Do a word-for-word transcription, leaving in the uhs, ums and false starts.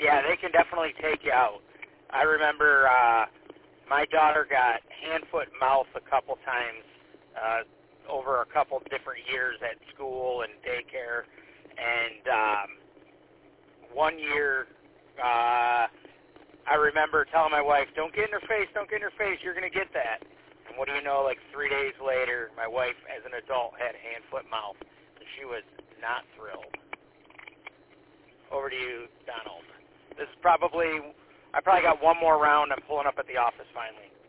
Yeah, they can definitely take you out. I remember uh, my daughter got hand, foot, mouth a couple times uh, over a couple different years at school and daycare. And um, one year, uh, I remember telling my wife, don't get in her face, don't get in her face, you're going to get that. And what do you know, like three days later, my wife, as an adult, had hand, foot, mouth. And she was not thrilled. Over to you, Donald. This is probably, I probably got one more round. I'm pulling up at the office finally.